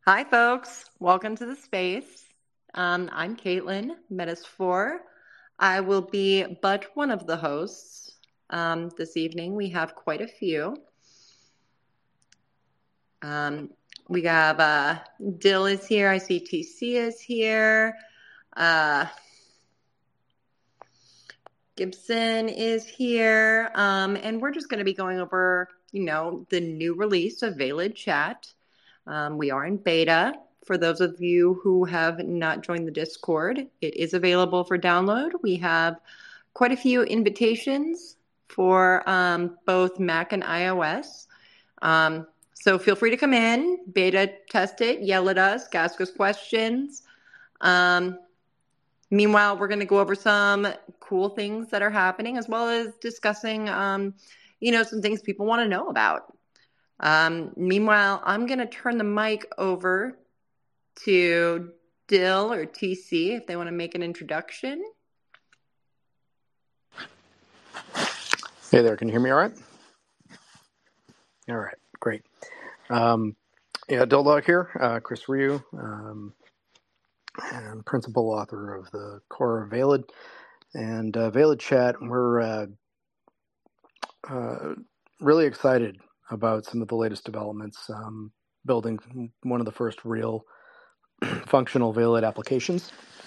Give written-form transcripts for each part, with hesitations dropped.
Hi, folks. Welcome to the space. I'm Caitlin, Metis4. I will be but one of the hosts this evening. We have quite a few. We have Dill is here. ICTC is here. Gibson is here. And we're just going to be going over, the new release of Veiled Chat. We are in beta. For those of you who have not joined the Discord, it is available for download. We have quite a few invitations for both Mac and iOS. So feel free to come in, beta test it, yell at us, ask us questions. Meanwhile, we're going to go over some cool things that are happening, as well as discussing, some things people want to know about. Meanwhile, I'm going to turn the mic over to Dill or TC if they want to make an introduction. Hey there, can you hear me all right? All right, great. Dill Dog here, Chris Ryu, and principal author of the core of Veiled. And Veiled Chat, we're really excited about some of the latest developments, building one of the first real functional Veiled applications.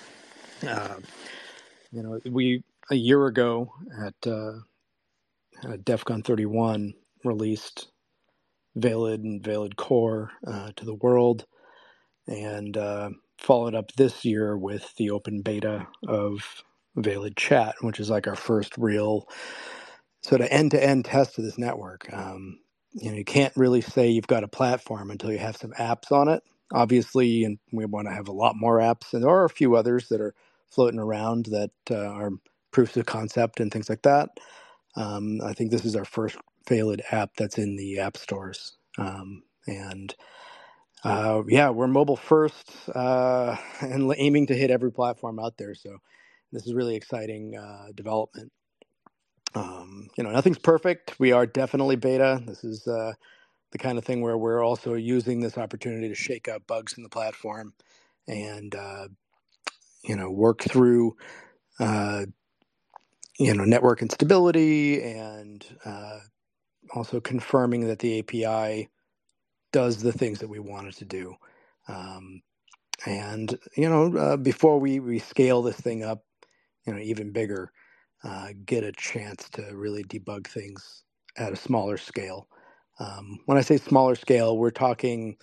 We, a year ago at DEF CON 31, released Veiled and Veiled Core to the world, and followed up this year with the open beta of Veiled Chat, which is like our first real sort of end-to-end test of this network. You can't really say you've got a platform until you have some apps on it, obviously, and we want to have a lot more apps, and there are a few others that are floating around that are proofs of concept and things like that. I think this is our first Veiled app that's in the app stores. We're mobile first and aiming to hit every platform out there. So this is really exciting development. Nothing's perfect. We are definitely beta. This is the kind of thing where we're also using this opportunity to shake out bugs in the platform and, work through, network instability and also confirming that the API does the things that we want it to do. Before we scale this thing up, even bigger, get a chance to really debug things at a smaller scale. When I say smaller scale, we're talking,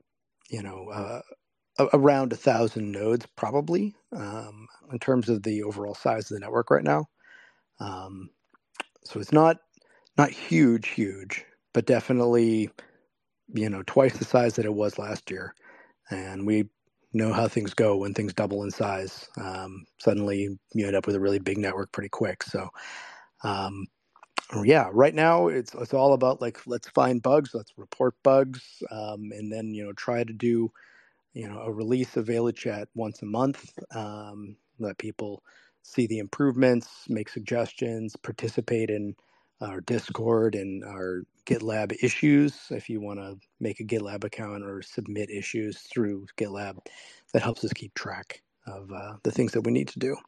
around 1,000 nodes probably, in terms of the overall size of the network right now. So it's not huge, but definitely, twice the size that it was last year. And we know how things go when things double in size. Suddenly you end up with a really big network pretty quick. So, right now it's all about let's find bugs, let's report bugs, and then, try to do, a release of Veiled Chat once a month, let people see the improvements, make suggestions, participate in our Discord and our GitLab issues. If you want to make a GitLab account or submit issues through GitLab, that helps us keep track of the things that we need to do.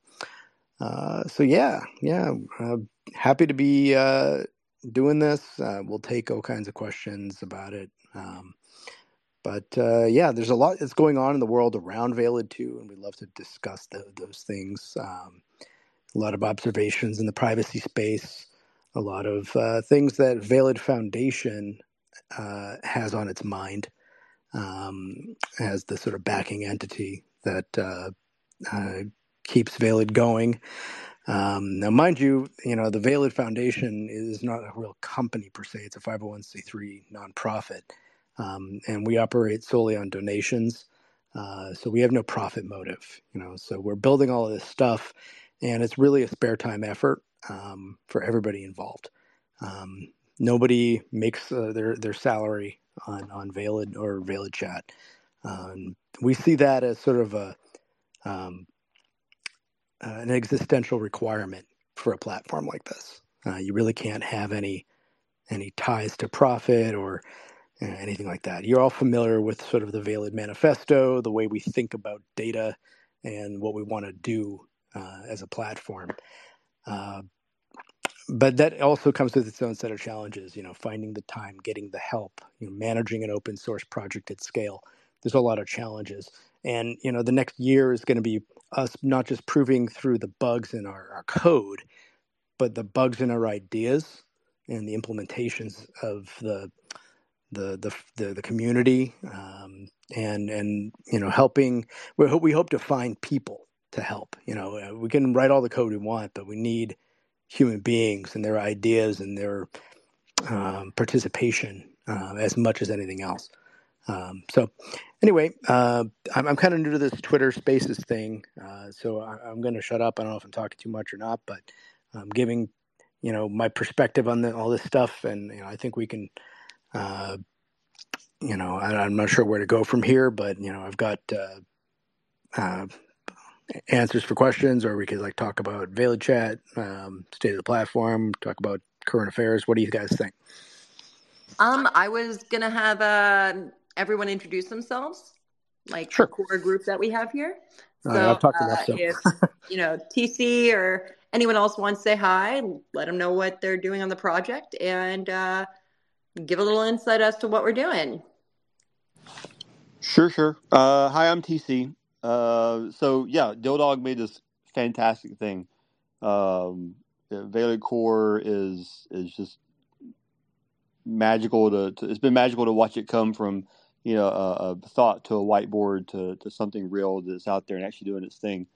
Happy to be doing this. We'll take all kinds of questions about it. There's a lot that's going on in the world around Veiled too, and we'd love to discuss those things. A lot of observations in the privacy space, a lot of things that Veiled Foundation has on its mind as the sort of backing entity that keeps Veiled going. Now, mind you, the Veiled Foundation is not a real company per se. It's a 501c3 nonprofit. And we operate solely on donations. So we have no profit motive, so we're building all of this stuff, and it's really a spare time effort for everybody involved. Nobody makes their salary on Veiled or Veiled Chat. We see that as sort of an existential requirement for a platform like this. You really can't have any ties to profit or anything like that. You're all familiar with sort of the Valid Manifesto, the way we think about data and what we want to do as a platform. But that also comes with its own set of challenges, finding the time, getting the help, managing an open source project at scale. There's a lot of challenges. And, the next year is going to be us not just proving through the bugs in our code, but the bugs in our ideas and the implementations of the community, and helping. We hope to find people to help. We can write all the code we want, but we need human beings and their ideas and their participation as much as anything else. So anyway, I'm kind of new to this Twitter Spaces thing, so I'm going to shut up. I don't know if I'm talking too much or not, but I'm giving my perspective on all this stuff, and I think we can. I'm not sure where to go from here, but I've got answers for questions, or we could talk about Valid Chat, state of the platform, talk about current affairs. What do you guys think? I was gonna have everyone introduce themselves, Sure. the core group that we have here. So I've talked enough. So if TC or anyone else wants to say hi, let them know what they're doing on the project and give a little insight as to what we're doing. Sure. Hi, I'm TC. So yeah, DillDog made this fantastic thing. Valid Core is just magical it's been magical to watch it come from a thought to a whiteboard to something real that's out there and actually doing its thing.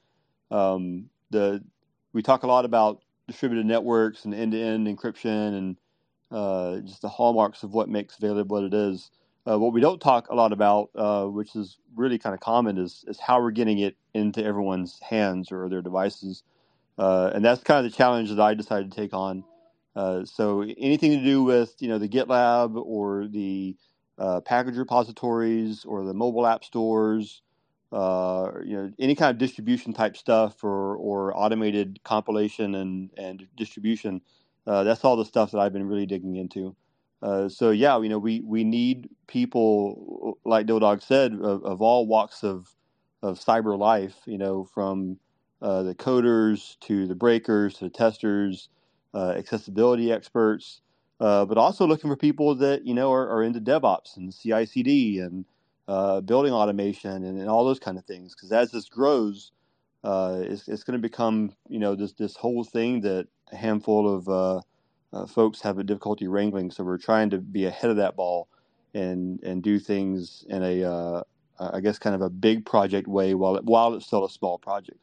We talk a lot about distributed networks and end-to-end encryption and just the hallmarks of what makes Valid what it is. What we don't talk a lot about, which is really kind of common, is how we're getting it into everyone's hands or their devices. And that's kind of the challenge that I decided to take on. So anything to do with, the GitLab or the package repositories or the mobile app stores, any kind of distribution type stuff or automated compilation and distribution, that's all the stuff that I've been really digging into. So yeah, we need people, like DillDog said, of all walks of cyber life, from the coders to the breakers to the testers, accessibility experts, but also looking for people that are into DevOps and CI/CD and building automation and all those kind of things. Because as this grows, it's going to become this whole thing that a handful of folks have a difficulty wrangling. So we're trying to be ahead of that ball and do things in a I guess kind of a big project way while it's still a small project.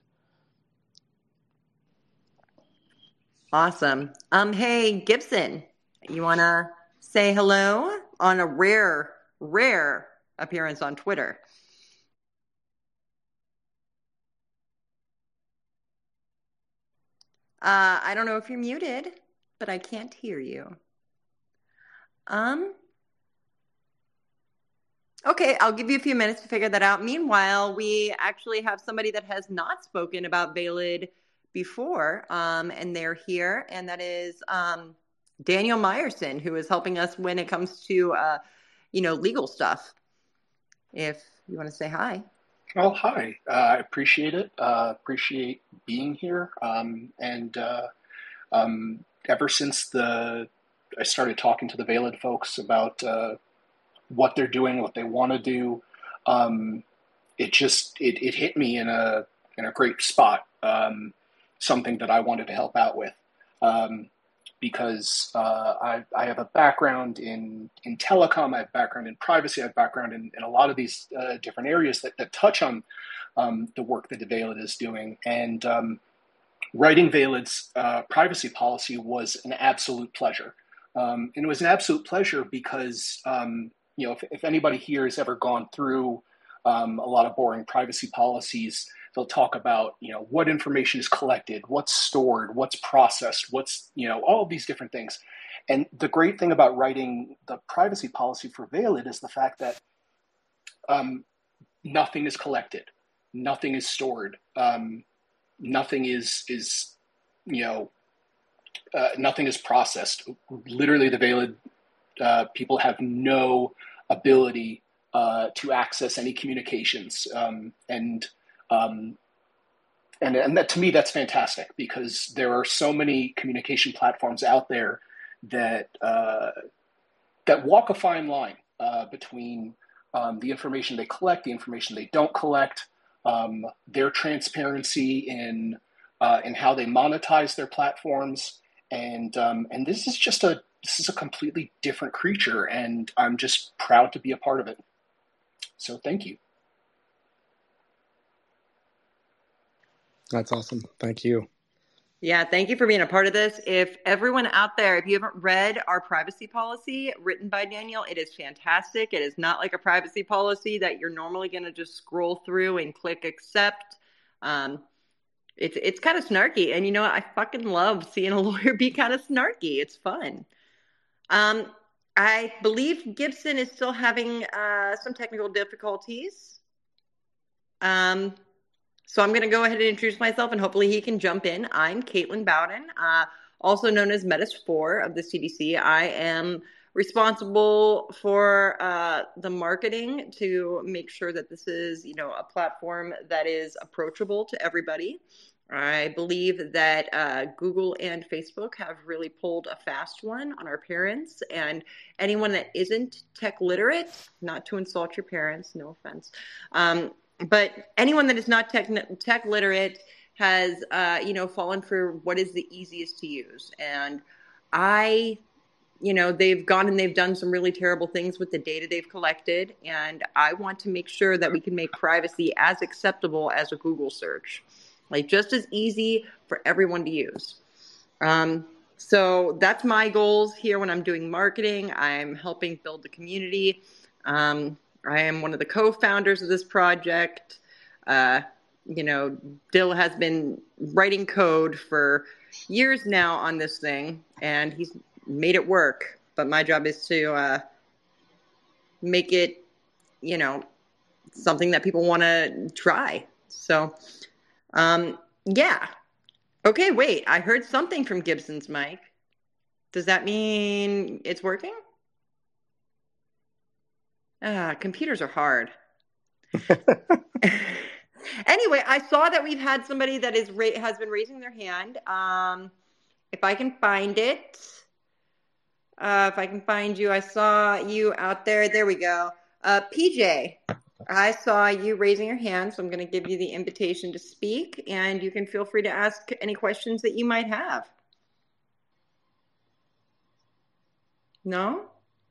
Awesome. Hey, Gibson, you want to say hello on a rare appearance on Twitter? I don't know if you're muted, but I can't hear you. Okay, I'll give you a few minutes to figure that out. Meanwhile, we actually have somebody that has not spoken about Valid before, and they're here, and that is Daniel Meyerson, who is helping us when it comes to legal stuff. If you want to say hi. Well, hi. I appreciate it. Appreciate being here. And ever since I started talking to the Valid folks about what they're doing, what they want to do, it hit me in a great spot. Something that I wanted to help out with. Because I have a background in telecom, I have background in privacy, I have background in a lot of these different areas that touch on the work that Valid is doing. And writing Valid's privacy policy was an absolute pleasure. And it was an absolute pleasure because, if anybody here has ever gone through a lot of boring privacy policies, they'll talk about, what information is collected, what's stored, what's processed, what's, all of these different things. And the great thing about writing the privacy policy for Valid is the fact that nothing is collected, nothing is stored, nothing is nothing is processed. Literally, the Valid people have no ability to access any communications. And that, to me, that's fantastic, because there are so many communication platforms out there that that walk a fine line between the information they collect, the information they don't collect, their transparency in how they monetize their platforms, and this is a completely different creature, and I'm just proud to be a part of it. So thank you. That's awesome. Thank you. Yeah, thank you for being a part of this. If everyone out there, if you haven't read our privacy policy written by Daniel, it is fantastic. It is not like a privacy policy that you're normally going to just scroll through and click accept. It's kind of snarky, and you know what? I fucking love seeing a lawyer be kind of snarky. It's fun. I believe Gibson is still having some technical difficulties. So I'm going to go ahead and introduce myself, and hopefully he can jump in. I'm Caitlin Bowden, also known as Metis4 of the CDC. I am responsible for the marketing to make sure that this is, a platform that is approachable to everybody. I believe that Google and Facebook have really pulled a fast one on our parents, and anyone that isn't tech literate, not to insult your parents, no offense, but anyone that is not tech literate has, fallen for what is the easiest to use. And they've gone and they've done some really terrible things with the data they've collected. And I want to make sure that we can make privacy as acceptable as a Google search, like just as easy for everyone to use. So that's my goals here when I'm doing marketing. I'm helping build the community. I am one of the co-founders of this project. Dill has been writing code for years now on this thing, and he's made it work. But my job is to make it, something that people want to try. So, yeah. Okay, wait. I heard something from Gibson's mic. Does that mean it's working? Computers are hard. Anyway, I saw that we've had somebody that has been raising their hand. If I can find it, if I can find you, I saw you out there. There we go. PJ, I saw you raising your hand, so I'm going to give you the invitation to speak, and you can feel free to ask any questions that you might have. No?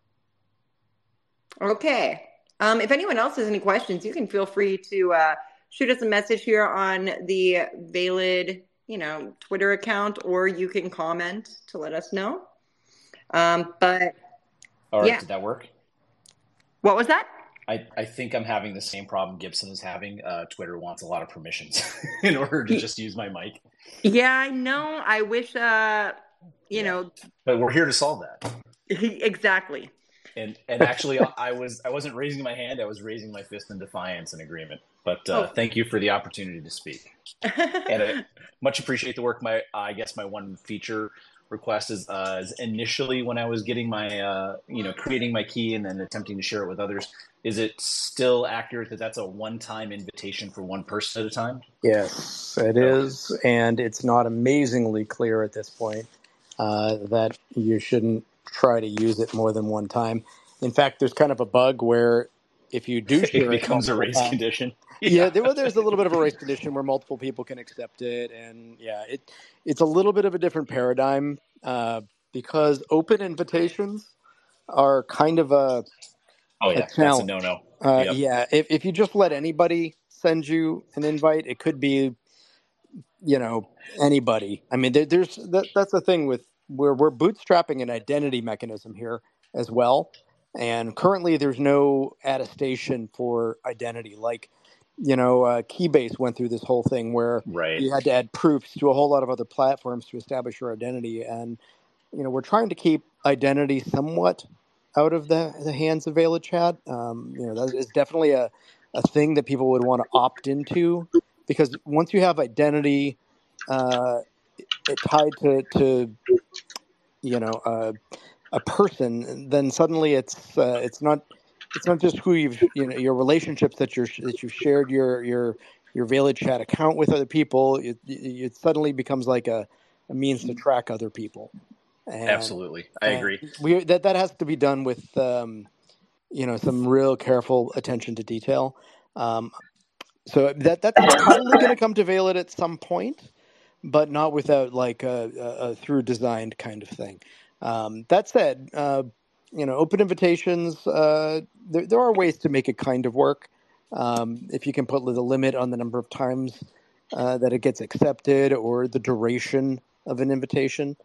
Okay. If anyone else has any questions, you can feel free to shoot us a message here on the Valid, Twitter account, or you can comment to let us know. But all right, yeah. Did that work? What was that? I think I'm having the same problem Gibson is having. Twitter wants a lot of permissions in order to just use my mic. Yeah, I know. I wish, But we're here to solve that. Exactly. And actually, I wasn't raising my hand. I was raising my fist in defiance and agreement. But thank you for the opportunity to speak. And I much appreciate the work. I guess my one feature request is initially when I was getting my, creating my key and then attempting to share it with others. Is it still accurate that that's a one-time invitation for one person at a time? Yes, it is. And it's not amazingly clear at this point that you shouldn't try to use it more than one time. In fact, there's kind of a bug where if you do share it becomes a race condition. Yeah, there's a little bit of a race condition where multiple people can accept it, and it's a little bit of a different paradigm because open invitations are kind of a challenge. That's a no-no. Yeah, if you just let anybody send you an invite, it could be anybody. I mean, that's the thing with we're bootstrapping an identity mechanism here as well, and currently there's no attestation for identity. Like, Keybase went through this whole thing where you had to add proofs to a whole lot of other platforms to establish your identity, and we're trying to keep identity somewhat out of the hands of Valid Chat. That is definitely a thing that people would want to opt into, because once you have identity it tied to a person, then suddenly it's not it's not just who your relationships that you've shared your Valet Chat account with other people. It suddenly becomes like a means to track other people. Absolutely, I agree. That has to be done with some real careful attention to detail. So that's probably going to come to Valet at some point, but not without like a through designed kind of thing. That said, open invitations, there are ways to make it kind of work. If you can put the limit on the number of times that it gets accepted or the duration of an invitation.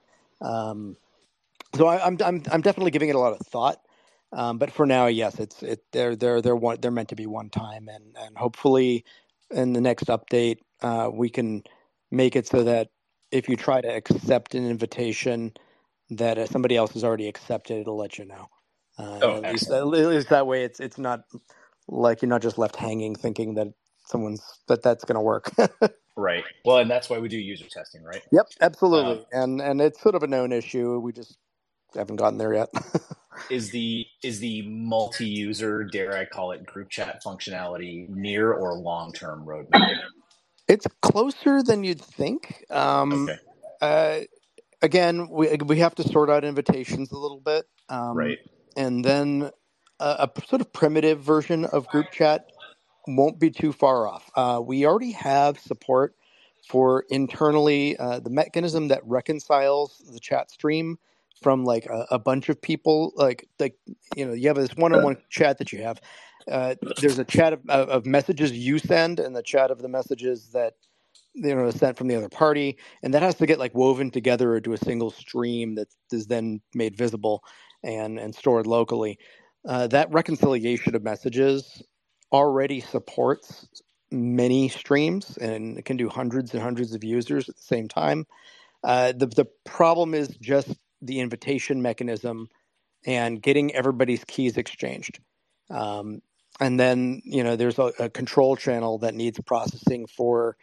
So I'm definitely giving it a lot of thought. But for now, yes, they're meant to be one time, and hopefully in the next update we can make it so that if you try to accept an invitation that somebody else has already accepted, it'll let you know. At least that way, it's not like you're not just left hanging thinking that that's going to work. Right. Well, and that's why we do user testing, right? Yep, absolutely. And it's sort of a known issue. We just haven't gotten there yet. Is the multi-user, dare I call it, group chat functionality near or long-term roadmap? It's closer than you'd think. Okay. Again, we have to sort out invitations a little bit, right? And then a sort of primitive version of group chat won't be too far off. We already have support for internally the mechanism that reconciles the chat stream from like a bunch of people. Like you have this one-on-one chat that you have. There's a chat of messages you send, and the chat of the messages that sent from the other party, and that has to get like woven together into a single stream that is then made visible and stored locally. That reconciliation of messages already supports many streams, and it can do hundreds and hundreds of users at the same time. The problem is just the invitation mechanism and getting everybody's keys exchanged. And then, there's a control channel that needs processing for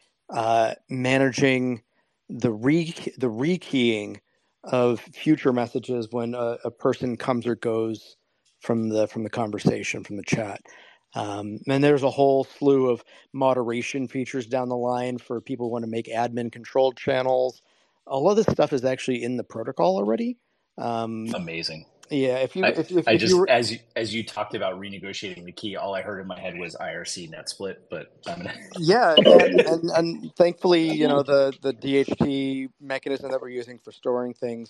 managing the rekeying of future messages when a person comes or goes from the conversation, from the chat. And there's a whole slew of moderation features down the line for people who want to make admin controlled channels. All of this stuff is actually in the protocol already. Amazing. Yeah, as you talked about renegotiating the key, all I heard in my head was IRC net split. But yeah, and thankfully, the DHT mechanism that we're using for storing things,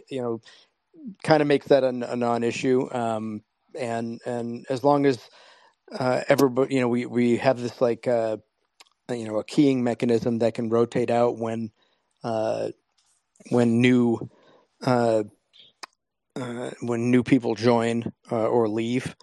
kind of makes that a non-issue. And as long as everybody, we have this like a keying mechanism that can rotate out when new people join or leave,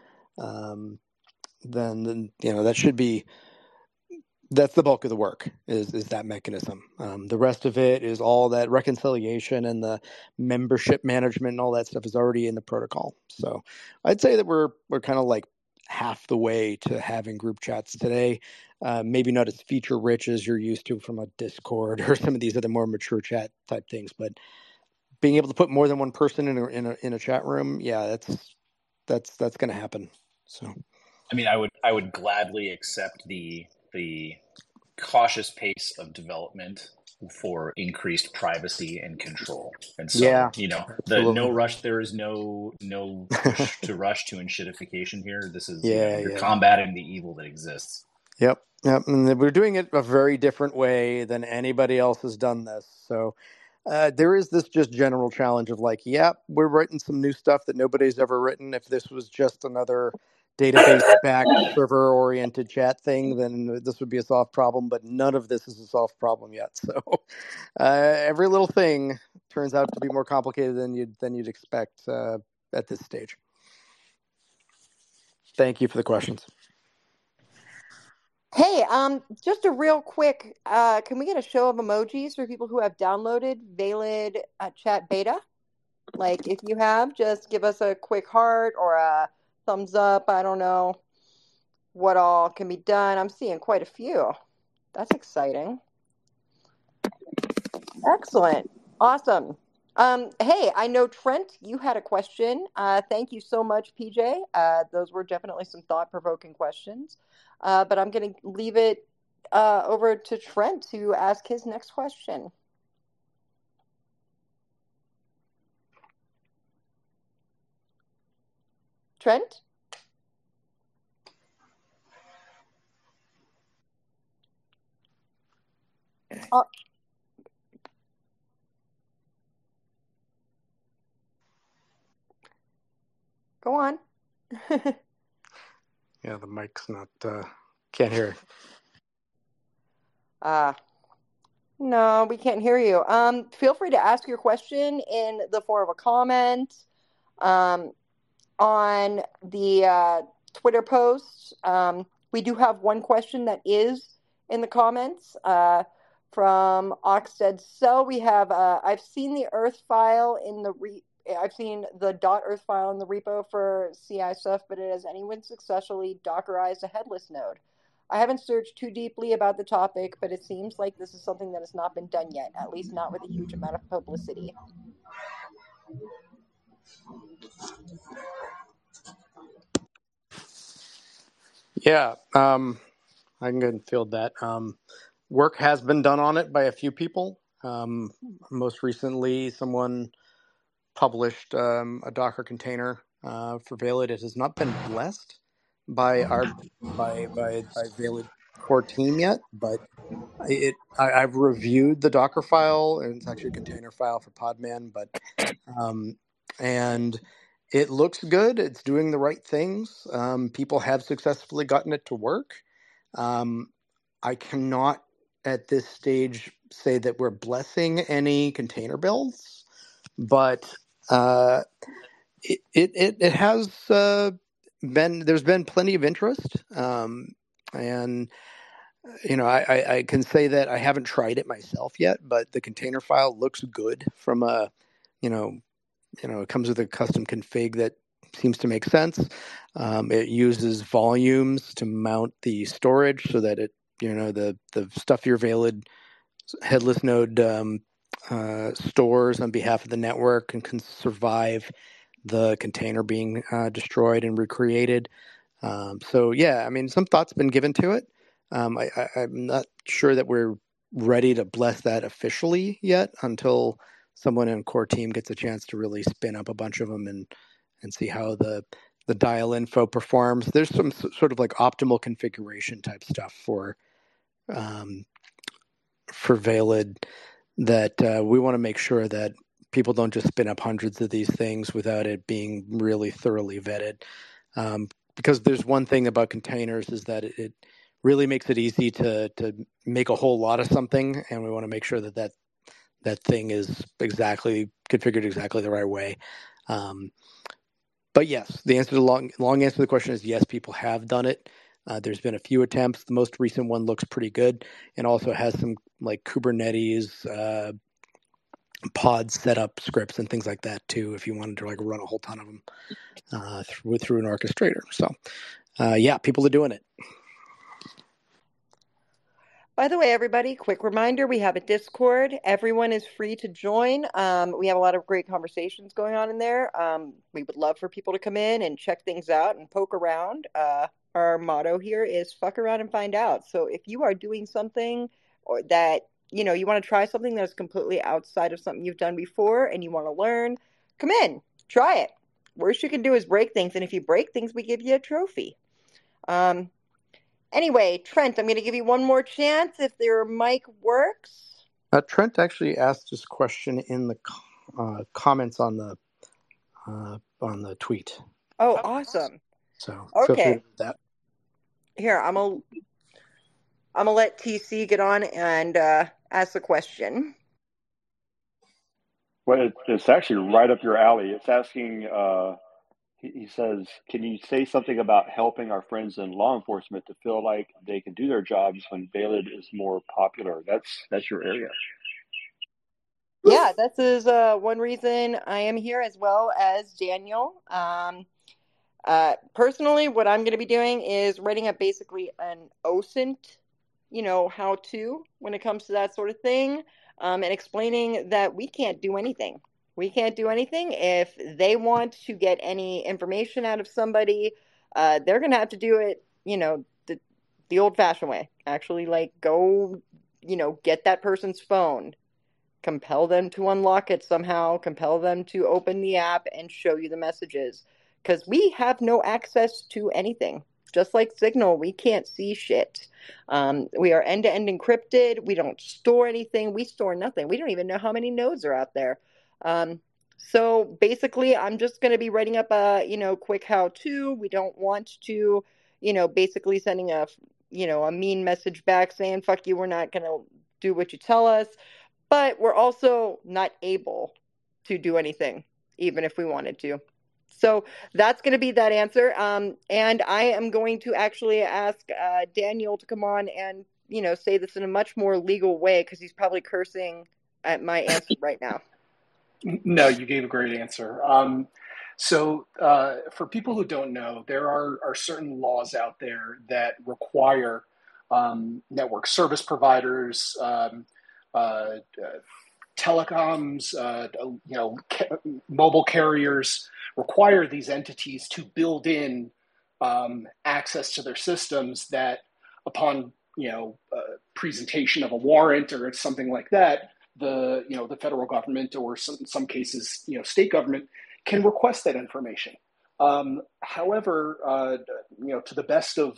then that should be. That's the bulk of the work is that mechanism. The rest of it is all that reconciliation and the membership management and all that stuff is already in the protocol. So I'd say that we're kind of like half the way to having group chats today. Maybe not as feature rich as you're used to from a Discord or some of these other more mature chat type things, but being able to put more than one person in a chat room, yeah, that's going to happen. So, I mean, I would gladly accept the cautious pace of development for increased privacy and control. And so, the no rush, there is no push to rush to enshittification here. This is, you're combating the evil that exists. Yep. And we're doing it a very different way than anybody else has done this. So there is this just general challenge of like, we're writing some new stuff that nobody's ever written. If this was just another database-backed, server-oriented chat thing, then this would be a solved problem, but none of this is a solved problem yet. So every little thing turns out to be more complicated than you'd expect at this stage. Thank you for the questions. Hey, just a real quick, can we get a show of emojis for people who have downloaded Valet Chat Beta? Like, if you have, just give us a quick heart or a thumbs up. I don't know what all can be done. I'm seeing quite a few. That's exciting. Excellent. Awesome. Hey, I know Trent, you had a question. Thank you so much, PJ. Those were definitely some thought-provoking questions. But I'm going to leave it over to Trent to ask his next question. Trent? Go on. Yeah, the mic's not, can't hear. No, we can't hear you. Feel free to ask your question in the form of a comment on the Twitter post. We do have one question that is in the comments from Oxted Cell. We have I've seen the Earth file in the I've seen the .earth file in the repo for CI stuff, but has anyone successfully Dockerized a headless node? I haven't searched too deeply about the topic, but it seems like this is something that has not been done yet, at least not with a huge amount of publicity. Yeah, I can go and field that. Work has been done on it by a few people. Most recently, someone published a Docker container for Veiled. It has not been blessed by Veiled core team yet, but I've reviewed the Docker file, and it's actually a container file for Podman, but and it looks good. It's doing the right things. People have successfully gotten it to work. I cannot at this stage say that we're blessing any container builds, but it has been, there's been plenty of interest, and I can say that I haven't tried it myself yet, but the container file looks good from a it comes with a custom config that seems to make sense. It uses volumes to mount the storage so that it the stuff your Veiled headless node stores on behalf of the network and can survive the container being destroyed and recreated. So yeah, I mean, some thought's been given to it. I'm not sure that we're ready to bless that officially yet until someone in core team gets a chance to really spin up a bunch of them and see how the dial info performs. There's some sort of like optimal configuration type stuff for Veiled that we want to make sure that people don't just spin up hundreds of these things without it being really thoroughly vetted. Because there's one thing about containers is that it really makes it easy to make a whole lot of something, and we want to make sure that thing is configured exactly the right way. But yes, the answer to long answer to the question is yes, people have done it. There's been a few attempts. The most recent one looks pretty good, and also has some like Kubernetes pod setup scripts and things like that too, if you wanted to like run a whole ton of them through an orchestrator. So yeah, people are doing it. By the way, everybody, quick reminder, we have a Discord. Everyone is free to join. We have a lot of great conversations going on in there. We would love for people to come in and check things out and poke around. Our motto here is fuck around and find out. So if you are doing something or that, you want to try something that's completely outside of something you've done before and you want to learn, come in, try it. Worst you can do is break things. And if you break things, we give you a trophy. Anyway, Trent, I'm going to give you one more chance if your mic works. Trent actually asked this question in the comments on the tweet. Oh, awesome! So okay, feel free to do that. Here, I'm gonna let TC get on and ask the question. Well, it's actually right up your alley. It's asking. He says, can you say something about helping our friends in law enforcement to feel like they can do their jobs when Veiled is more popular? That's your area. Yeah, this is one reason I am here, as well as Daniel. Personally, what I'm going to be doing is writing up basically an OSINT, how-to when it comes to that sort of thing, and explaining that we can't do anything We can't do anything. If they want to get any information out of somebody, they're going to have to do it, the old-fashioned way. Actually, like, go, get that person's phone, compel them to unlock it somehow, compel them to open the app and show you the messages. Because we have no access to anything. Just like Signal, we can't see shit. We are end-to-end encrypted. We don't store anything. We store nothing. We don't even know how many nodes are out there. So basically, I'm just going to be writing up a, quick how-to. We don't want to, basically sending a mean message back saying, fuck you, we're not going to do what you tell us. But we're also not able to do anything, even if we wanted to. So that's going to be that answer. And I am going to actually ask Daniel to come on and, say this in a much more legal way, because he's probably cursing at my answer right now. No, you gave a great answer. So for people who don't know, there are certain laws out there that require network service providers, telecoms, mobile carriers, require these entities to build in access to their systems that, upon presentation of a warrant or something like that, the federal government, or some cases state government, can request that information. However, to the best of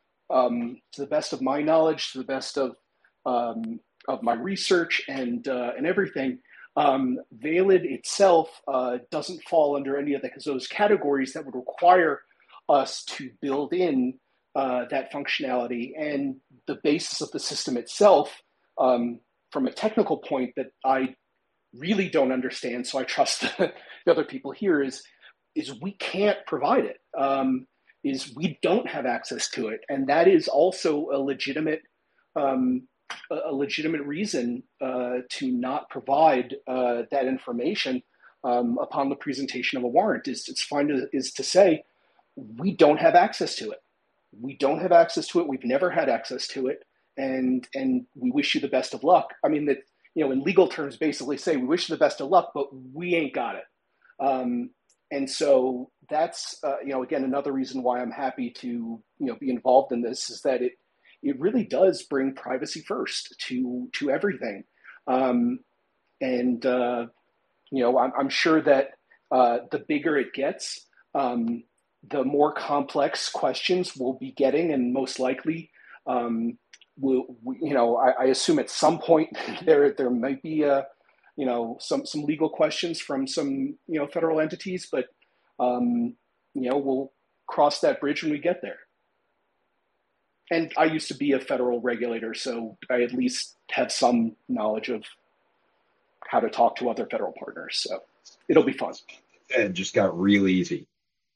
my knowledge, to the best of my research and everything, Valid itself doesn't fall under any of those categories that would require us to build in that functionality. And the basis of the system itself, from a technical point that I really don't understand, so I trust the other people here, is we can't provide it. Is we don't have access to it, and that is also a legitimate reason to not provide that information upon the presentation of a warrant. Is to say we don't have access to it. We don't have access to it. We've never had access to it, and we wish you the best of luck. I mean, that in legal terms, basically say we wish you the best of luck, but we ain't got it. And so that's again another reason why I'm happy to be involved in this, is that it really does bring privacy first to everything. I'm sure that the bigger it gets, the more complex questions we'll be getting, and most likely, I assume at some point there might be some legal questions from some federal entities, but we'll cross that bridge when we get there. And I used to be a federal regulator, so I at least have some knowledge of how to talk to other federal partners. So it'll be fun. It just got real easy.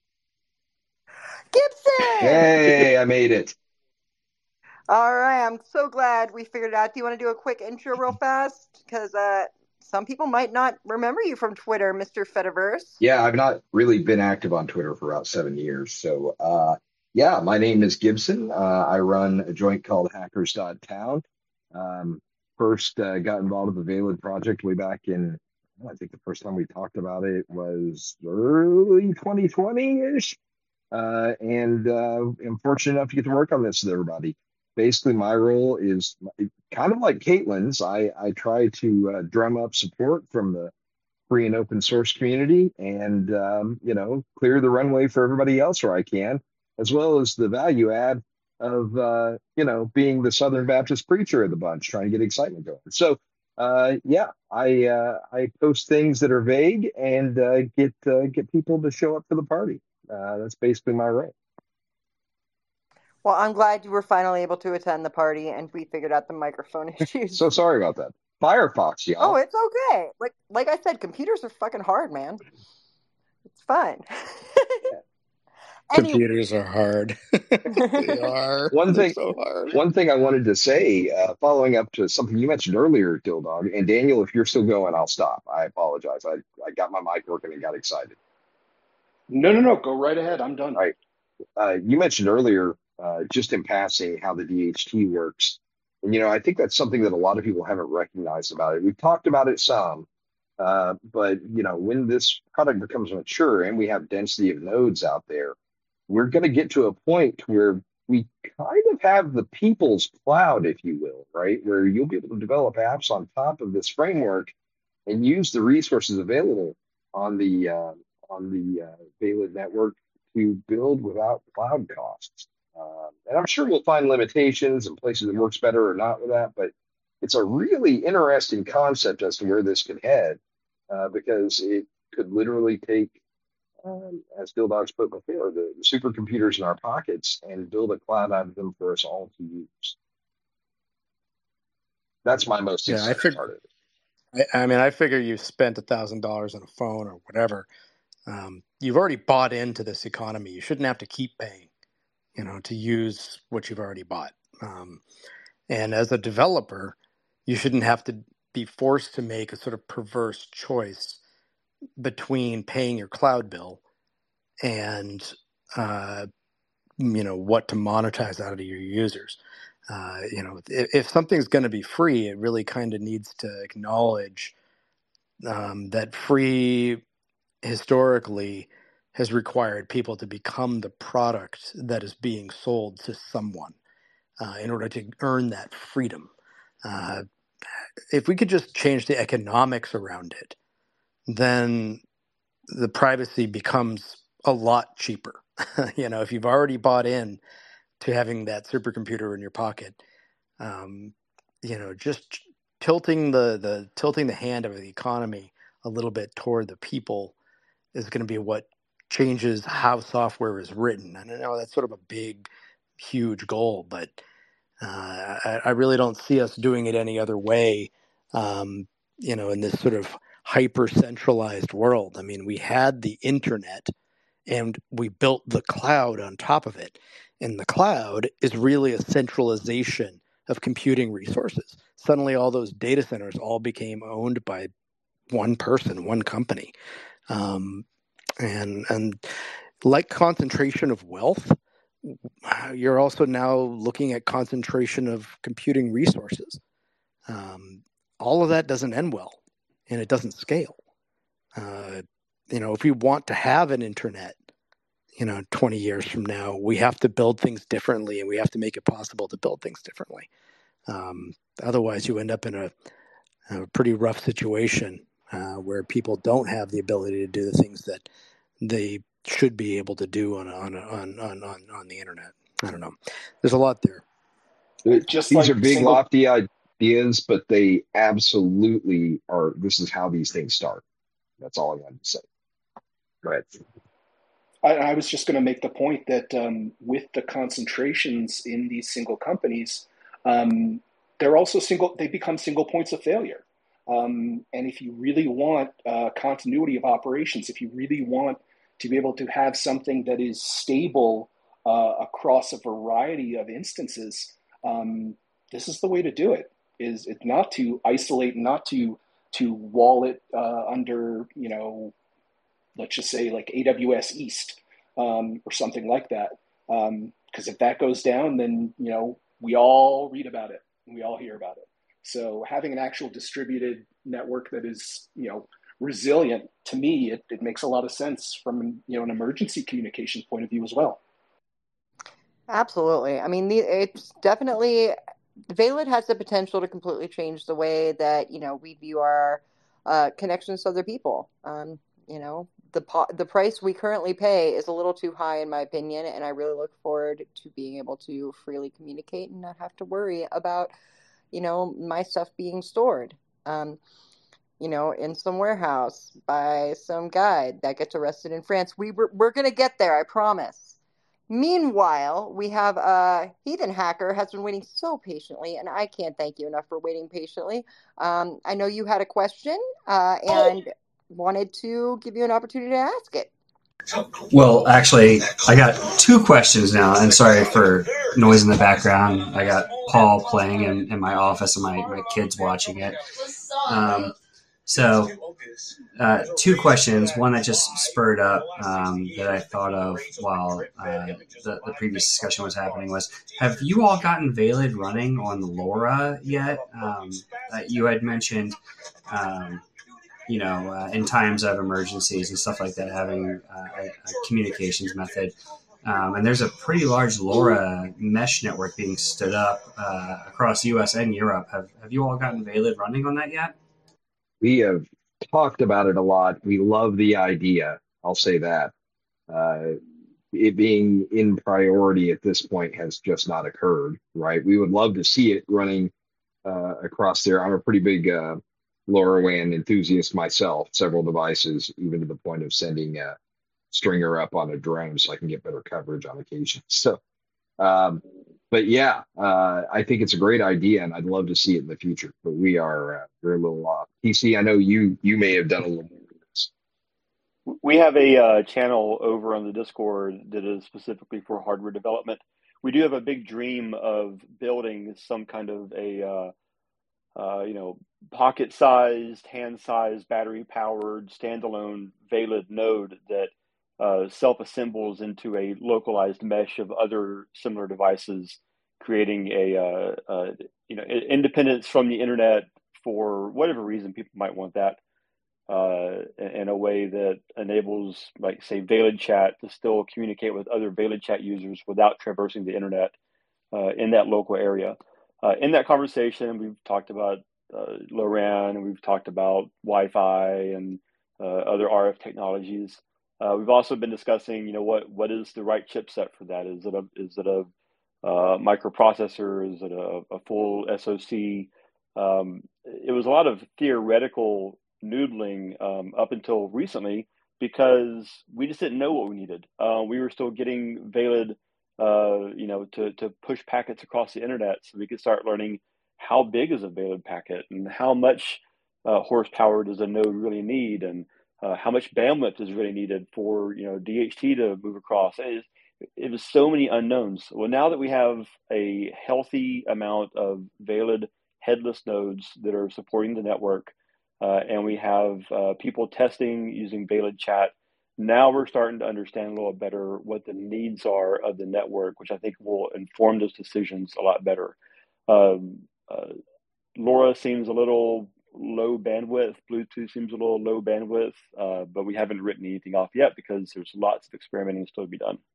Gibson! Hey, I made it. All right, I'm so glad we figured it out. Do you want to do a quick intro real fast? Because some people might not remember you from Twitter, Mr. Fediverse. Yeah, I've not really been active on Twitter for about 7 years. So, yeah, my name is Gibson. I run a joint called Hackers.town. First got involved with the Valid project way back in, I think the first time we talked about it was early 2020-ish. And I'm fortunate enough to get to work on this with everybody. Basically, my role is kind of like Caitlin's. I try to drum up support from the free and open source community, and clear the runway for everybody else where I can, as well as the value add of being the Southern Baptist preacher of the bunch, trying to get excitement going. So I post things that are vague and get people to show up for the party. That's basically my role. Well, I'm glad you were finally able to attend the party, and we figured out the microphone issues. So sorry about that. Firefox, y'all. Oh, it's okay. Like I said, computers are fucking hard, man. It's fine. Computers are hard. They are. One thing, so hard. One thing I wanted to say, following up to something you mentioned earlier, Dildog, and Daniel, if you're still going, I'll stop. I apologize. I got my mic working and got excited. No. Go right ahead. I'm done. All right. You mentioned earlier, just in passing, how the DHT works. And, I think that's something that a lot of people haven't recognized about it. We've talked about it some, But when this product becomes mature and we have density of nodes out there, we're going to get to a point where we kind of have the people's cloud, if you will, right? Where you'll be able to develop apps on top of this framework and use the resources available on the Valid network to build without cloud costs. And I'm sure we'll find limitations and places that works better or not with that, but it's a really interesting concept as to where this could head, because it could literally take, as Bill Dog spoke before, the supercomputers in our pockets and build a cloud out of them for us all to use. That's my most exciting part of it. I figure you've spent $1,000 on a phone or whatever. You've already bought into this economy. You shouldn't have to keep paying, to use what you've already bought. And as a developer, you shouldn't have to be forced to make a sort of perverse choice between paying your cloud bill and, what to monetize out of your users. If something's going to be free, it really kind of needs to acknowledge that free historically has required people to become the product that is being sold to someone in order to earn that freedom. If we could just change the economics around it, then the privacy becomes a lot cheaper. If you've already bought in to having that supercomputer in your pocket, just tilting the hand of the economy a little bit toward the people is going to be what changes how software is written. And I know that's sort of a big, huge goal, but I really don't see us doing it any other way, in this sort of hyper-centralized world. I mean, we had the internet and we built the cloud on top of it. And the cloud is really a centralization of computing resources. Suddenly all those data centers all became owned by one person, one company. And like concentration of wealth, you're also now looking at concentration of computing resources. All of that doesn't end well, and it doesn't scale. If we want to have an internet, 20 years from now, we have to build things differently, and we have to make it possible to build things differently. Otherwise, you end up in a pretty rough situation where people don't have the ability to do the things that they should be able to do on the internet. I don't know. There's a lot there. These are big, lofty ideas, but they absolutely are. This is how these things start. That's all I wanted to say. Go ahead. I was just going to make the point that with the concentrations in these single companies, they're also they become single points of failure. And if you really want continuity of operations, if you really want to be able to have something that is stable across a variety of instances, this is the way to do it. Is it not to isolate, not to wall it under, let's just say like AWS East or something like that. Because if that goes down, then, we all read about it and we all hear about it. So having an actual distributed network that is, resilient, to me, it makes a lot of sense from, an emergency communications point of view as well. Absolutely. I mean, it's definitely, Valid has the potential to completely change the way that, we view our connections to other people. The price we currently pay is a little too high, in my opinion, and I really look forward to being able to freely communicate and not have to worry about, my stuff being stored, in some warehouse by some guy that gets arrested in France. We're going to get there, I promise. Meanwhile, we have a heathen hacker has been waiting so patiently, and I can't thank you enough for waiting patiently. I know you had a question and wanted to give you an opportunity to ask it. Well, actually, I got two questions now, and sorry for noise in the background. I got Paul playing in my office and my kids watching it. So two questions. One that just spurred up that I thought of while the previous discussion was happening was, have you all gotten Valid running on LoRa yet? You had mentioned in times of emergencies and stuff like that, having a communications method. And there's a pretty large LoRa mesh network being stood up across the U.S. and Europe. Have you all gotten Valid running on that yet? We have talked about it a lot. We love the idea. I'll say that. It being in priority at this point has just not occurred, right? We would love to see it running across there. I'm a pretty big LoRaWAN enthusiast myself, several devices, even to the point of sending a stringer up on a drone so I can get better coverage on occasion. So, but yeah, I think it's a great idea, and I'd love to see it in the future. But we're a little off. TC, I know you may have done a little more of this. We have a channel over on the Discord that is specifically for hardware development. We do have a big dream of building some kind of a pocket-sized, hand-sized, battery-powered, standalone Valid node that self-assembles into a localized mesh of other similar devices, creating independence from the internet for whatever reason people might want that, in a way that enables, like, say, Valid Chat to still communicate with other Valid Chat users without traversing the internet in that local area. In that conversation, we've talked about LoRaN, and we've talked about Wi-Fi and other RF technologies. We've also been discussing, what is the right chipset for that? Is it a microprocessor? Is it a full SoC? It was a lot of theoretical noodling up until recently because we just didn't know what we needed. We were still getting Valid, to push packets across the internet, so we could start learning how big is a Valid packet and how much horsepower does a node really need, and how much bandwidth is really needed for DHT to move across. It was so many unknowns. Well, now that we have a healthy amount of Valid headless nodes that are supporting the network, and we have people testing using Valid Chat, now we're starting to understand a little better what the needs are of the network, which I think will inform those decisions a lot better. LoRa seems a little low bandwidth. Bluetooth seems a little low bandwidth, but we haven't written anything off yet because there's lots of experimenting still to be done.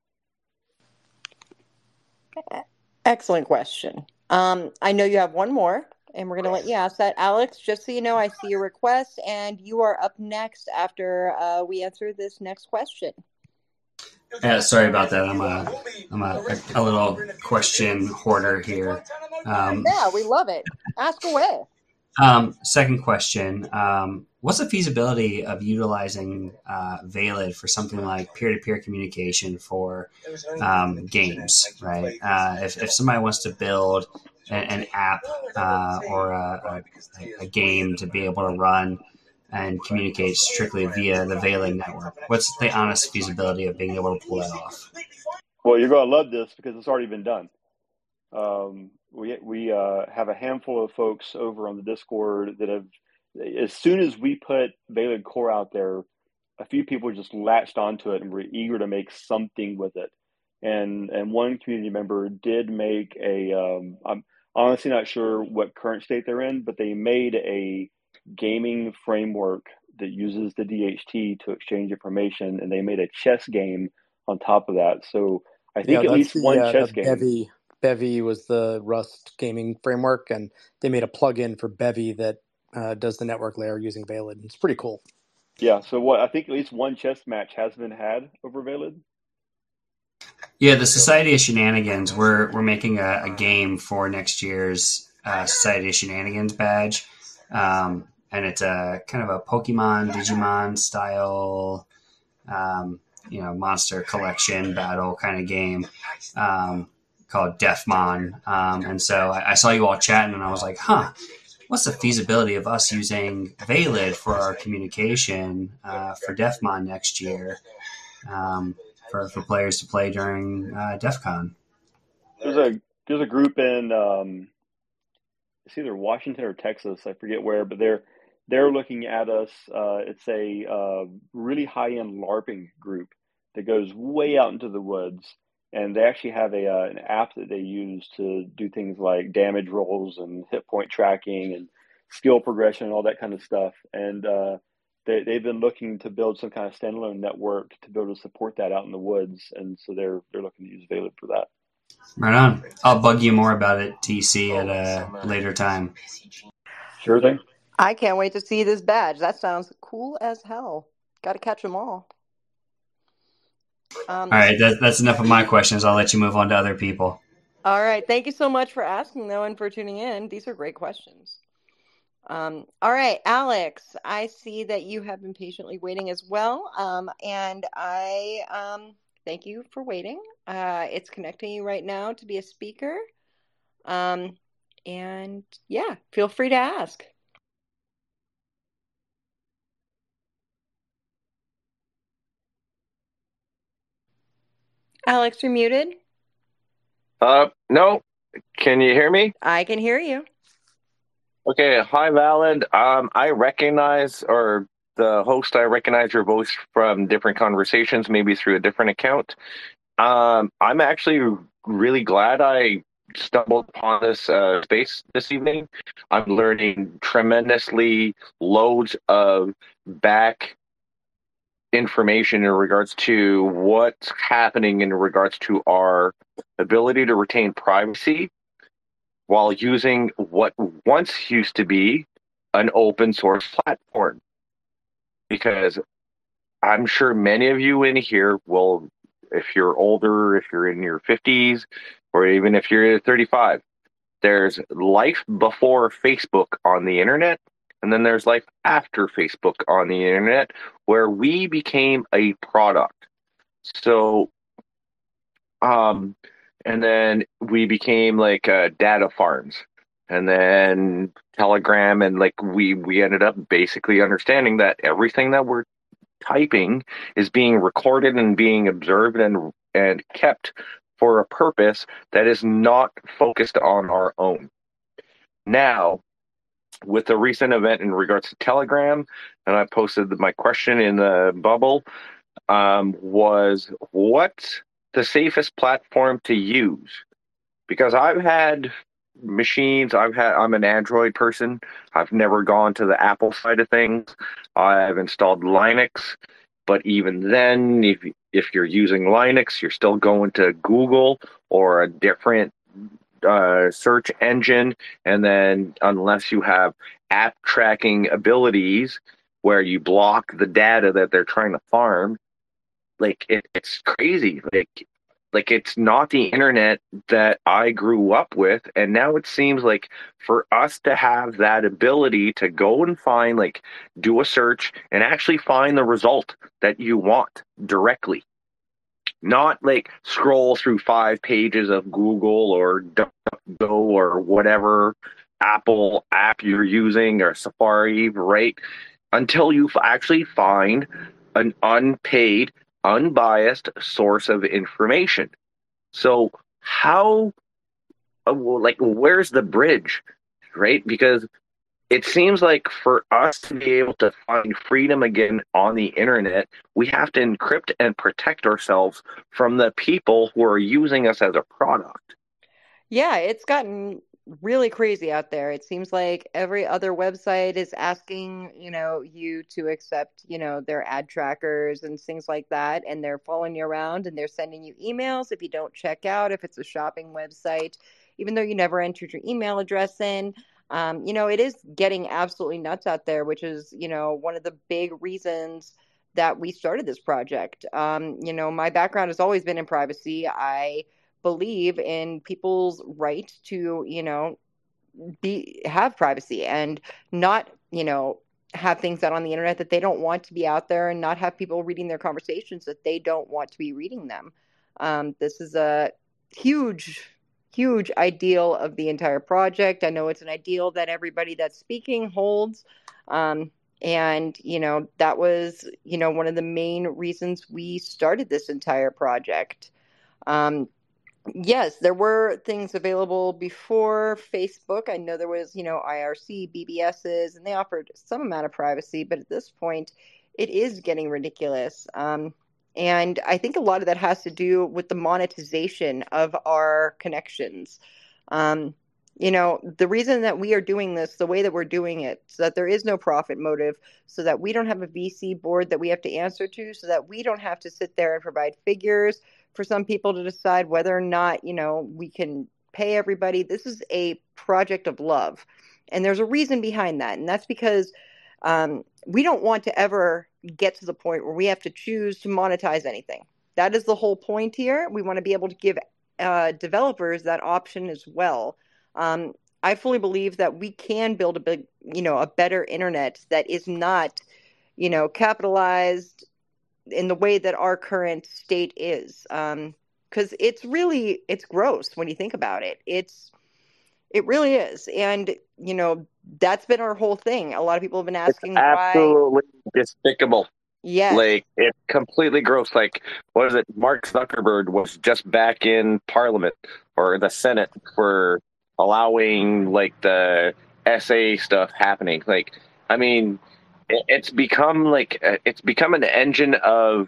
Excellent question. I know you have one more, and we're going to let you ask that. Alex, just so you know, I see your request, and you are up next after we answer this next question. Yeah, sorry about that. I'm a little question hoarder here. Yeah, we love it. Ask away. Second question. What's the feasibility of utilizing Valid for something like peer-to-peer communication for games, right? If somebody wants to build an app or a game to be able to run and communicate strictly via the Valid network, what's the honest feasibility of being able to pull that off? Well, you're going to love this because it's already been done. We have a handful of folks over on the Discord that have, as soon as we put Valid Core out there, a few people just latched onto it and were eager to make something with it. And one community member did make I'm honestly not sure what current state they're in, but they made a gaming framework that uses the DHT to exchange information, and they made a chess game on top of that. So I think at least one chess game. Bevy was the Rust gaming framework, and they made a plugin for Bevy that does the network layer using Valid. It's pretty cool. Yeah, so I think at least one chess match has been had over Valid. Yeah, the Society of Shenanigans, we're making a game for next year's Society of Shenanigans badge. And it's a kind of a Pokemon, Digimon style, monster collection battle kind of game. Called Defmon. And so I saw you all chatting, and I was like, what's the feasibility of us using Valid for our communication for Defmon next year for players to play during DEF CON? There's a group in it's either Washington or Texas, I forget where, but they're looking at us. It's a really high-end LARPing group that goes way out into the woods. And they actually have an app that they use to do things like damage rolls and hit point tracking and skill progression and all that kind of stuff. And they've been looking to build some kind of standalone network to be able to support that out in the woods, and so they're looking to use Valid for that. Right on. I'll bug you more about it, TC, at a later time. Sure thing. I can't wait to see this badge. That sounds cool as hell. Got to catch them all. All right, that's enough of my questions. I'll let you move on to other people. All right. Thank you so much for asking, though, and for tuning in. These are great questions. All right, Alex, I see that you have been patiently waiting as well. And I thank you for waiting. It's connecting you right now to be a speaker. And yeah, feel free to ask. Alex, you're muted. No. Can you hear me? I can hear you. Okay. Hi, Valid. I recognize, or the host, I recognize your voice from different conversations, maybe through a different account. I'm actually really glad I stumbled upon this space this evening. I'm learning tremendously loads of back information in regards to what's happening in regards to our ability to retain privacy while using what once used to be an open source platform. Because I'm sure many of you in here will, if you're older, if you're in your 50s, or even if you're 35, there's life before Facebook on the internet, and then there's life after Facebook on the internet, where we became a product. So, and then we became like data farms, and then Telegram, and like we ended up basically understanding that everything that we're typing is being recorded and being observed and kept for a purpose that is not focused on our own. Now, with the recent event in regards to Telegram, and I posted my question in the bubble, was what's the safest platform to use? Because I've had machines, I'm an Android person. I've never gone to the Apple side of things. I've installed Linux, but even then, if you're using Linux, you're still going to Google or a different search engine, and then unless you have app tracking abilities where you block the data that they're trying to farm, like it's crazy. Like it's not the internet that I grew up with, and now it seems like for us to have that ability to go and find, like, do a search and actually find the result that you want directly. Not like scroll through 5 pages of Google or DuckDuckGo or whatever Apple app you're using or Safari, right? Until you actually find an unpaid, unbiased source of information. So how, like, where's the bridge, right? Because it seems like for us to be able to find freedom again on the internet, we have to encrypt and protect ourselves from the people who are using us as a product. Yeah, it's gotten really crazy out there. It seems like every other website is asking, you to accept, their ad trackers and things like that. And they're following you around and they're sending you emails if you don't check out, if it's a shopping website, even though you never entered your email address in. It is getting absolutely nuts out there, which is, one of the big reasons that we started this project. My background has always been in privacy. I believe in people's right to, have privacy and not, have things out on the internet that they don't want to be out there, and not have people reading their conversations that they don't want to be reading them. This is a huge ideal of the entire project. I know it's an ideal that everybody that's speaking holds. And, that was, one of the main reasons we started this entire project. Yes, there were things available before Facebook. I know there was, IRC, BBSs, and they offered some amount of privacy, but at this point, it is getting ridiculous. And I think a lot of that has to do with the monetization of our connections. The reason that we are doing this the way that we're doing it, so that there is no profit motive, so that we don't have a VC board that we have to answer to, so that we don't have to sit there and provide figures for some people to decide whether or not, we can pay everybody. This is a project of love. And there's a reason behind that. And that's because we don't want to ever get to the point where we have to choose to monetize anything. That is the whole point here. We want to be able to give developers that option as well. I fully believe that we can build a better internet that is not, capitalized in the way that our current state is. Because it's gross when you think about it. It really is. And, that's been our whole thing. A lot of people have been asking absolutely despicable. Yes. Like, it's completely gross. Like, what is it? Mark Zuckerberg was just back in Parliament or the Senate for allowing, like, the SA stuff happening. Like, I mean, it's become an engine of,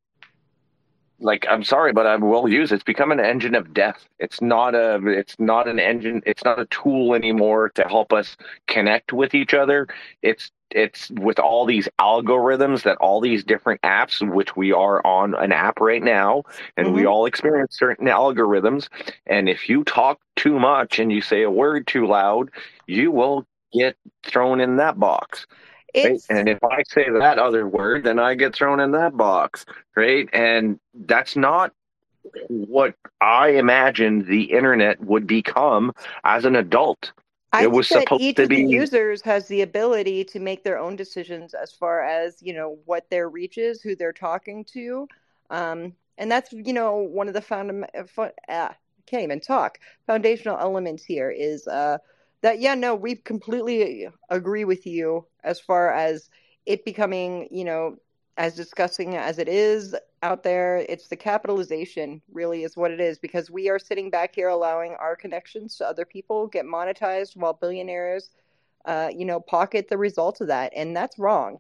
like, I'm sorry, but I will use it. It's become an engine of death. It's not an engine. It's not a tool anymore to help us connect with each other. It's with all these algorithms that all these different apps, which we are on an app right now, and we all experience certain algorithms. And if you talk too much and you say a word too loud, you will get thrown in that box. Right? And if I say that other word, then I get thrown in that box, right? And that's not what I imagined the internet would become as an adult. I think that each of the users has the ability to make their own decisions as far as, what their reach is, who they're talking to. And that's, one of the can't even talk. Foundational elements here is that, we completely agree with you as far as it becoming, as disgusting as it is out there. It's the capitalization really is what it is, because we are sitting back here allowing our connections to other people get monetized while billionaires, pocket the results of that. And that's wrong.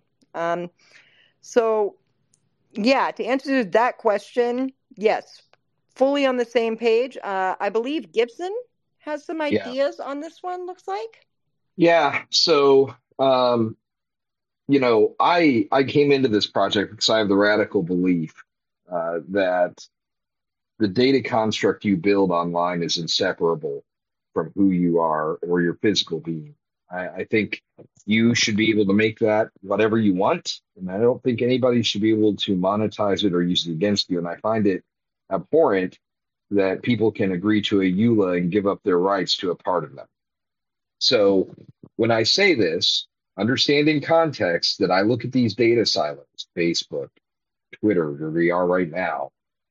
So, yeah, to answer that question, yes, fully on the same page. I believe Gibson has some ideas on this one, looks like. Yeah. So, I came into this project because I have the radical belief that the data construct you build online is inseparable from who you are or your physical being. I think you should be able to make that whatever you want, and I don't think anybody should be able to monetize it or use it against you. And I find it abhorrent that people can agree to a EULA and give up their rights to a part of them. So when I say this, understanding context, that I look at these data silos, Facebook, Twitter, where we are right now,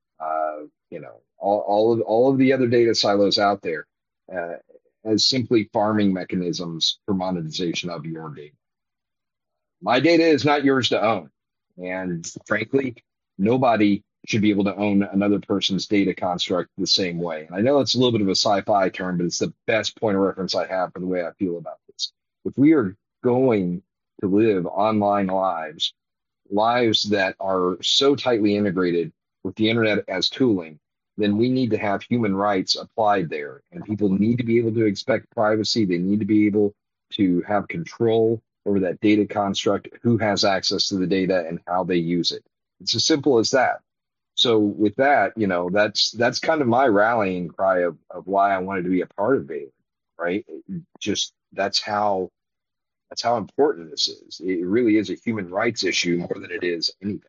all of the other data silos out there, as simply farming mechanisms for monetization of your data. My data is not yours to own. And frankly, nobody should be able to own another person's data construct the same way. And I know it's a little bit of a sci-fi term, but it's the best point of reference I have for the way I feel about this. If we are going to live online lives that are so tightly integrated with the internet as tooling, then we need to have human rights applied there. And people need to be able to expect privacy. They need to be able to have control over that data construct, who has access to the data and how they use it. It's as simple as that. So with that, that's kind of my rallying cry of why I wanted to be a part of it, right? Just that's how important this is. It really is a human rights issue more than it is anything.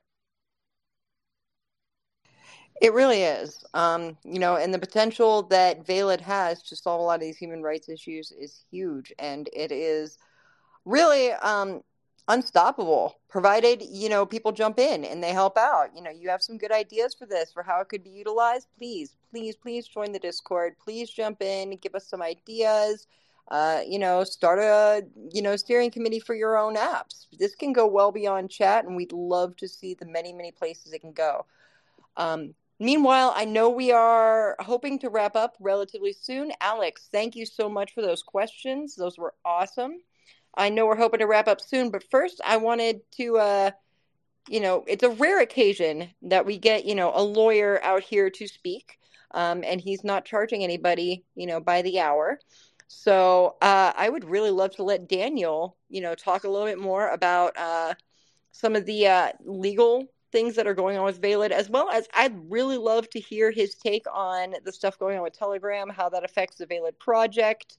It really is. And the potential that Veiled has to solve a lot of these human rights issues is huge, and it is really unstoppable, provided, people jump in and they help out. You have some good ideas for this, for how it could be utilized. Please join the Discord. Please jump in, give us some ideas. Start a, steering committee for your own apps. This can go well beyond chat, and we'd love to see the many, many places it can go. Meanwhile, I know we are hoping to wrap up relatively soon. Alex, thank you so much for those questions. Those were awesome. I know we're hoping to wrap up soon, but first I wanted to, it's a rare occasion that we get, a lawyer out here to speak, and he's not charging anybody, by the hour. So I would really love to let Daniel, talk a little bit more about some of the legal things that are going on with Valid, as well as I'd really love to hear his take on the stuff going on with Telegram, how that affects the Valid project.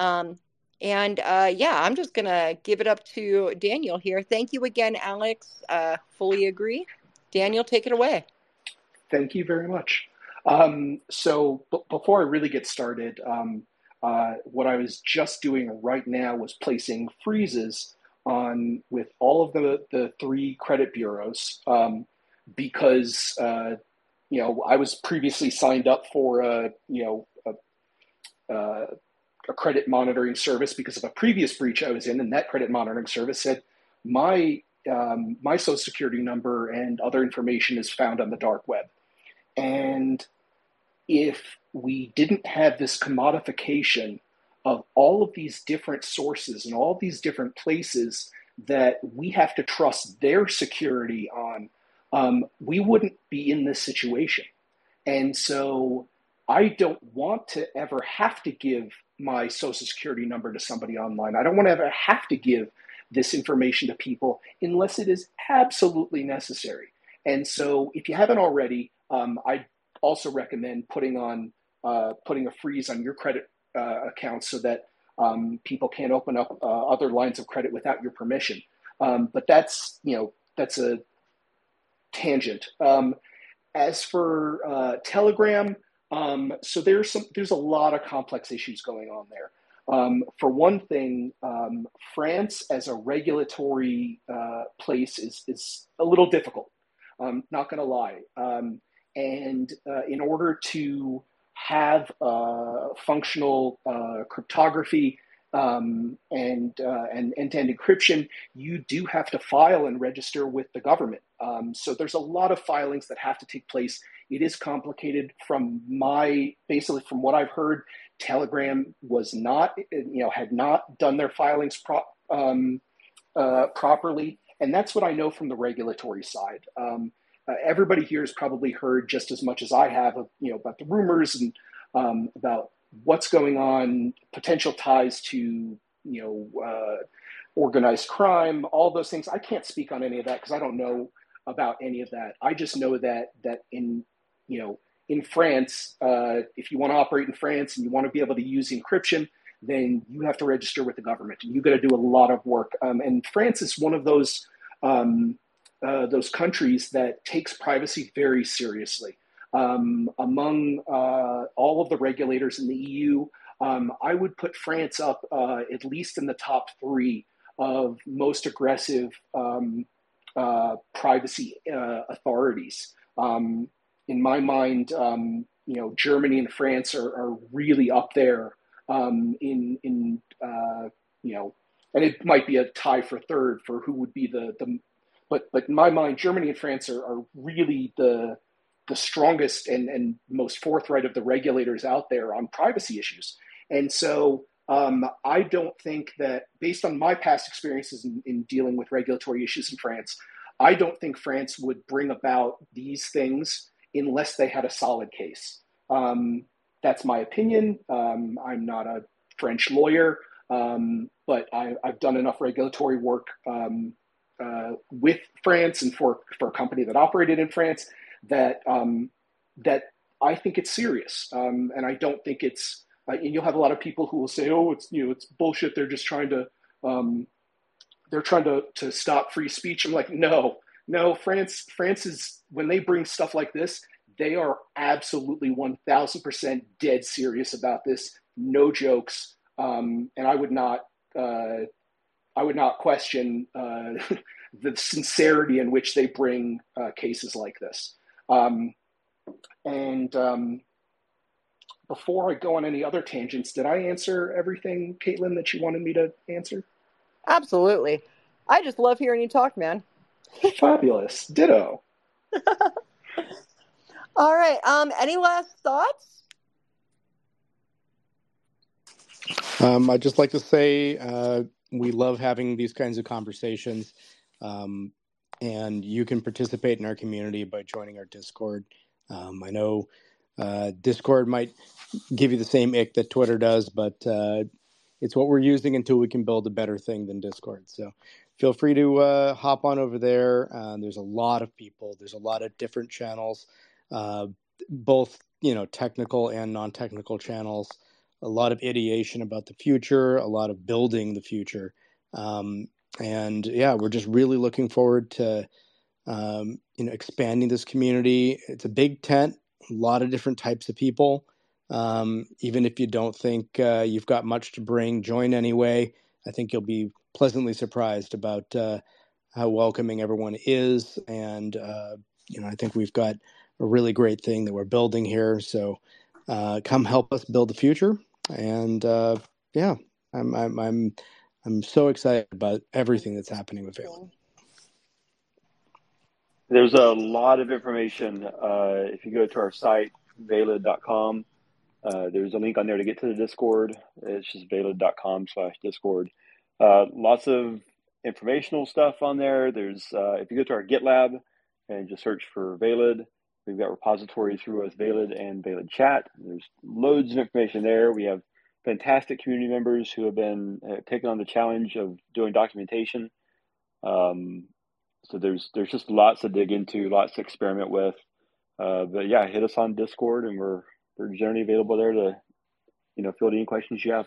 I'm just going to give it up to Daniel here. Thank you again, Alex. Fully agree. Daniel, take it away. Thank you very much. Before I really get started, what I was just doing right now was placing freezes on with all of the three credit bureaus because I was previously signed up for a credit monitoring service because of a previous breach I was in, and that credit monitoring service said my Social Security number and other information is found on the dark web. And if we didn't have this commodification of all of these different sources and all these different places that we have to trust their security on, we wouldn't be in this situation. And so I don't want to ever have to give my Social Security number to somebody online. I don't want to ever have to give this information to people unless it is absolutely necessary. And so if you haven't already, I'd also recommend putting a freeze on your credit account so that people can't open up other lines of credit without your permission. But that's a tangent. As for Telegram, so there's a lot of complex issues going on there. For one thing, France as a regulatory place is a little difficult. Not going to lie. And in order to have functional cryptography and end-to-end encryption, you do have to file and register with the government. So there's a lot of filings that have to take place. It is complicated. From what I've heard, Telegram had not done their filings properly, and that's what I know from the regulatory side. Everybody here has probably heard just as much as I have, about the rumors and about what's going on, potential ties to, organized crime, all those things. I can't speak on any of that because I don't know about any of that. I just know that in France, if you want to operate in France and you want to be able to use encryption, then you have to register with the government, and you've got to do a lot of work. And France is one of those countries that takes privacy very seriously. Among all of the regulators in the EU, I would put France up at least in the top 3 of most aggressive privacy authorities. In my mind, Germany and France are really up there and it might be a tie for third for who would be but in my mind, Germany and France are really the strongest and most forthright of the regulators out there on privacy issues. And so I don't think that, based on my past experiences in dealing with regulatory issues in France, I don't think France would bring about these things unless they had a solid case. That's my opinion. I'm not a French lawyer, but I've done enough regulatory work with France and for a company that operated in France that I think it's serious, and I don't think it's. And you'll have a lot of people who will say, "Oh, it's bullshit. They're just trying to stop free speech." I'm like, no. France is, when they bring stuff like this, they are absolutely 1,000% dead serious about this. No jokes, and I would not question the sincerity in which they bring cases like this. Before I go on any other tangents, did I answer everything, Caitlin, that you wanted me to answer? Absolutely. I just love hearing you talk, man. Fabulous. Ditto. All right. Any last thoughts? I'd just like to say we love having these kinds of conversations, and you can participate in our community by joining our Discord. I know Discord might give you the same ick that Twitter does, but it's what we're using until we can build a better thing than Discord. So feel free to hop on over there. There's a lot of people. There's a lot of different channels, both technical and non-technical channels. A lot of ideation about the future, a lot of building the future. And yeah, we're just really looking forward to expanding this community. It's a big tent, a lot of different types of people. Even if you don't think you've got much to bring, join anyway. I think you'll be pleasantly surprised about how welcoming everyone is. And, I think we've got a really great thing that we're building here. So come help us build the future. And yeah, I'm so excited about everything that's happening with Valid. There's a lot of information. If you go to our site, valid.com, there's a link on there to get to the Discord. It's just valid.com/Discord. Lots of informational stuff on there. There's if you go to our GitLab and just search for Valid, we've got repositories through both Valid and Valid Chat. There's loads of information there. We have fantastic community members who have been taking on the challenge of doing documentation. So there's just lots to dig into, lots to experiment with. But yeah, hit us on Discord, and we're generally available there to field any questions you have.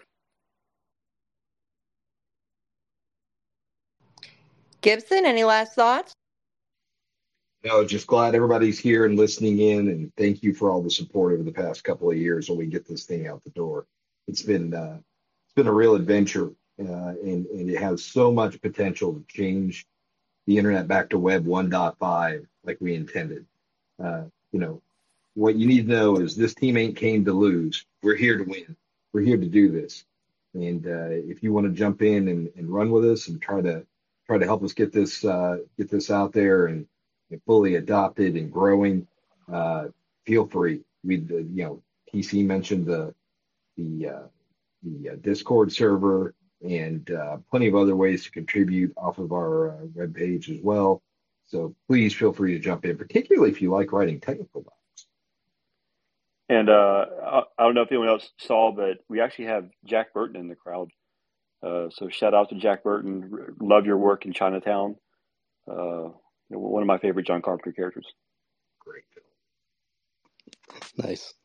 Gibson, any last thoughts? No, just glad everybody's here and listening in, and thank you for all the support over the past couple of years when we get this thing out the door. It's been a real adventure, and it has so much potential to change the internet back to Web 1.5 like we intended. What you need to know is this team ain't came to lose. We're here to win. We're here to do this. And if you want to jump in and run with us and try to help us get this out there and fully adopted and growing, feel free. PC mentioned the Discord server and plenty of other ways to contribute off of our webpage as well. So please feel free to jump in, particularly if you like writing technical docs. And I don't know if anyone else saw, but we actually have Jack Burton in the crowd. So shout out to Jack Burton. Love your work in Chinatown. One of my favorite John Carpenter characters. Great film. Nice.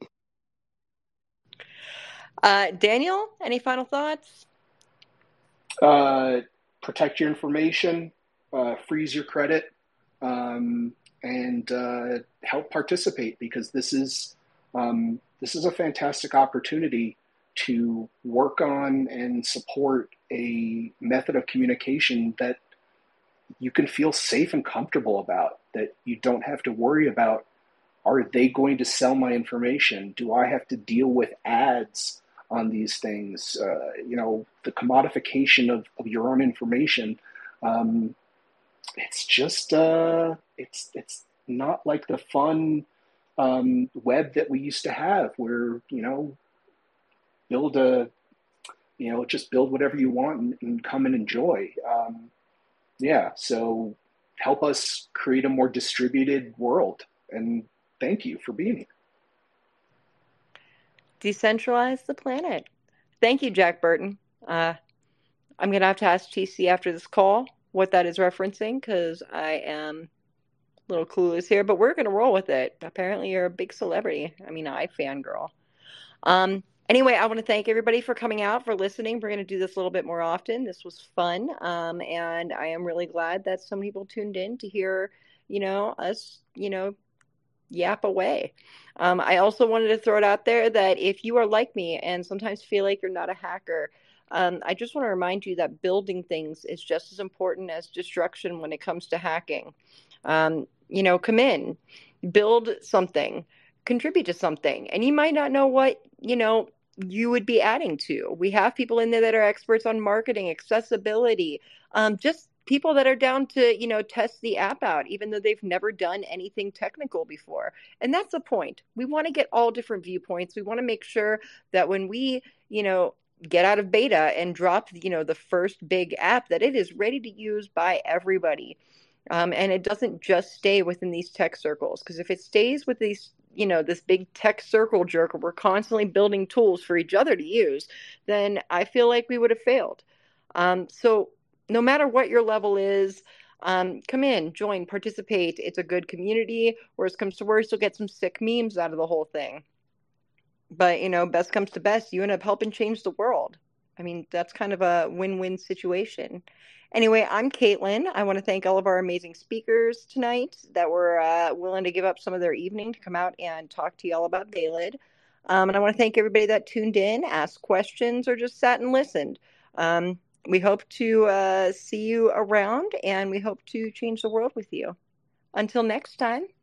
Daniel, any final thoughts? Protect your information, freeze your credit, and help participate, because this is a fantastic opportunity to work on and support a method of communication that you can feel safe and comfortable about, that you don't have to worry about, are they going to sell my information? Do I have to deal with ads on these things? The commodification of your own information. It's just, it's not like the fun web that we used to have where, just build whatever you want and come and enjoy. So help us create a more distributed world. And thank you for being here. Decentralize the planet. Thank you, Jack Burton. I'm going to have to ask TC after this call what that is referencing, because I am a little clueless here, but we're going to roll with it. Apparently you're a big celebrity. I mean, I fangirl. Anyway, I want to thank everybody for coming out, for listening. We're going to do this a little bit more often. This was fun. And I am really glad that some people tuned in to hear, us, yap away. I also wanted to throw it out there that if you are like me and sometimes feel like you're not a hacker, I just want to remind you that building things is just as important as destruction when it comes to hacking. Come in, build something, contribute to something, and you might not know what, you would be adding to. We have people in there that are experts on marketing, accessibility, just people that are down to, test the app out, even though they've never done anything technical before. And that's the point. We want to get all different viewpoints. We want to make sure that when we, get out of beta and drop, the first big app, that it is ready to use by everybody. And it doesn't just stay within these tech circles, because if it stays with these this big tech circle jerk, we're constantly building tools for each other to use, then I feel like we would have failed. So no matter what your level is, come in, join, participate. It's a good community. Worst comes to worst, you'll get some sick memes out of the whole thing. But, best comes to best, you end up helping change the world. I mean, that's kind of a win-win situation. Anyway, I'm Caitlin. I want to thank all of our amazing speakers tonight that were willing to give up some of their evening to come out and talk to y'all about Valid. And I want to thank everybody that tuned in, asked questions, or just sat and listened. We hope to see you around, and we hope to change the world with you. Until next time.